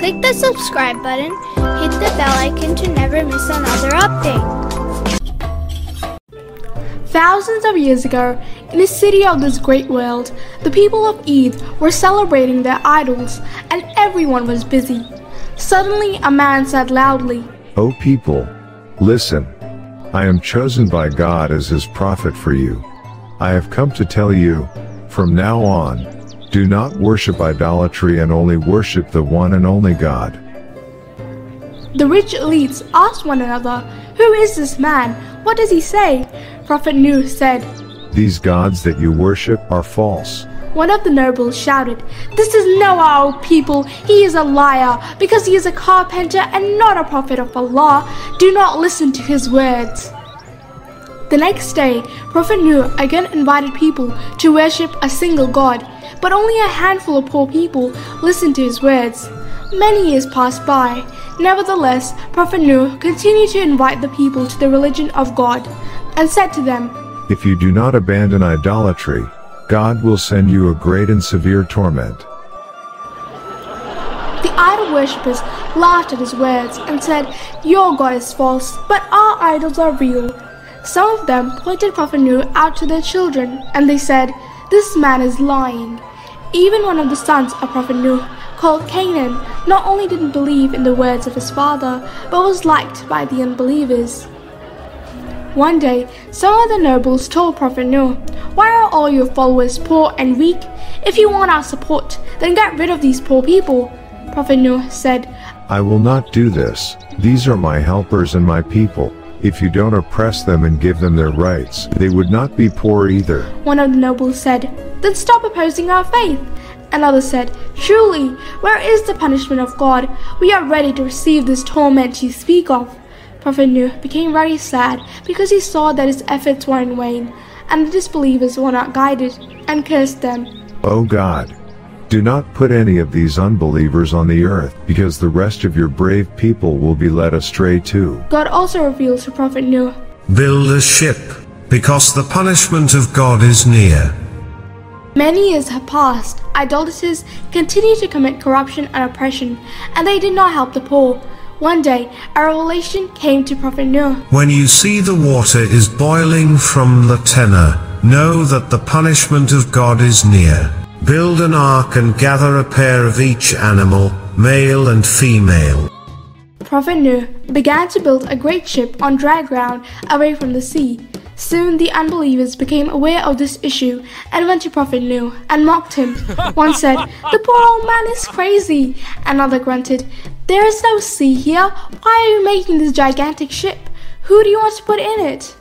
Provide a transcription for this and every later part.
Click the subscribe button, hit the bell icon to never miss another update. Thousands of years ago, in a city of this great world, the people of Eid were celebrating their idols, and everyone was busy. Suddenly, a man said loudly, "O people, listen. I am chosen by God as his prophet for you. I have come to tell you, from now on, do not worship idolatry and only worship the one and only God." The rich elites asked one another, "Who is this man? What does he say?" Prophet Nuh said, "These gods that you worship are false." One of the nobles shouted, "This is Noah, O people! He is a liar, because he is a carpenter and not a prophet of Allah. Do not listen to his words." The next day, Prophet Nuh again invited people to worship a single God, but only a handful of poor people listened to his words. Many years passed by. Nevertheless, Prophet Nuh continued to invite the people to the religion of God, and said to them, "If you do not abandon idolatry, God will send you a great and severe torment." The idol worshippers laughed at his words and said, "Your God is false, but our idols are real." Some of them pointed Prophet Nuh out to their children, and they said, "This man is lying." Even one of the sons of Prophet Nuh, called Canaan, not only didn't believe in the words of his father, but was liked by the unbelievers. One day, some of the nobles told Prophet Nuh, "Why are all your followers poor and weak? If you want our support, then get rid of these poor people." Prophet Nuh said, "I will not do this. These are my helpers and my people. If you don't oppress them and give them their rights, they would not be poor either." One of the nobles said, "Then stop opposing our faith." Another said, "Truly, where is the punishment of God? We are ready to receive this torment you speak of." Prophet Nuh became very sad because he saw that his efforts were in vain, and the disbelievers were not guided, and cursed them. "O God, do not put any of these unbelievers on the earth, because the rest of your brave people will be led astray too." God also revealed to Prophet Nuh, "Build a ship, because the punishment of God is near." Many years have passed. Idolaters continued to commit corruption and oppression, and they did not help the poor. One day, a revelation came to Prophet Nuh. "When you see the water is boiling from the Tenor, know that the punishment of God is near. Build an ark and gather a pair of each animal, male and female." Prophet Nuh began to build a great ship on dry ground away from the sea. Soon the unbelievers became aware of this issue and went to Prophet Nuh and mocked him. One said, "The poor old man is crazy." Another grunted, "There is no sea here. Why are you making this gigantic ship? Who do you want to put in it?"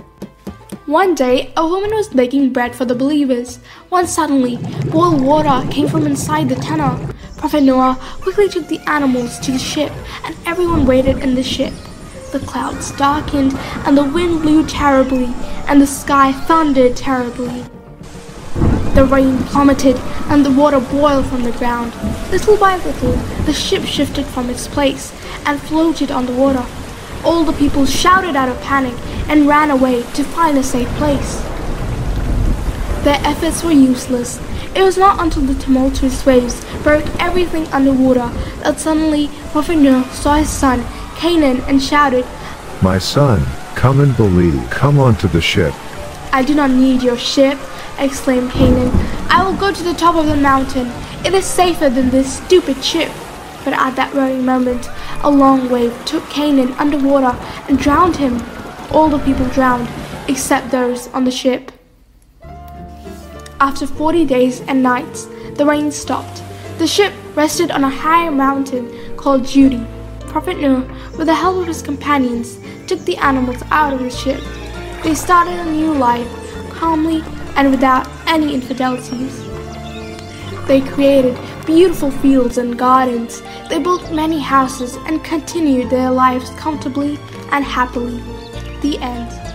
One day, a woman was baking bread for the believers, when suddenly boiled water came from inside the Tenor. Prophet Noah quickly took the animals to the ship, and everyone waited in the ship. The clouds darkened, and the wind blew terribly, and the sky thundered terribly. The rain plummeted, and the water boiled from the ground. Little by little, the ship shifted from its place, and floated on the water. All the people shouted out of panic, and ran away to find a safe place. Their efforts were useless. It was not until the tumultuous waves broke everything underwater that suddenly Prophet Nuh saw his son, Canaan, and shouted, "My son, come and believe. Come onto the ship." "I do not need your ship," exclaimed Canaan. "I will go to the top of the mountain. It is safer than this stupid ship." But at that very moment, a long wave took Canaan underwater and drowned him. All the people drowned, except those on the ship. After 40 days and nights, the rain stopped. The ship rested on a high mountain called Judi. Prophet Nuh, with the help of his companions, took the animals out of the ship. They started a new life, calmly and without any infidelities. They created beautiful fields and gardens. They built many houses and continued their lives comfortably and happily. The end.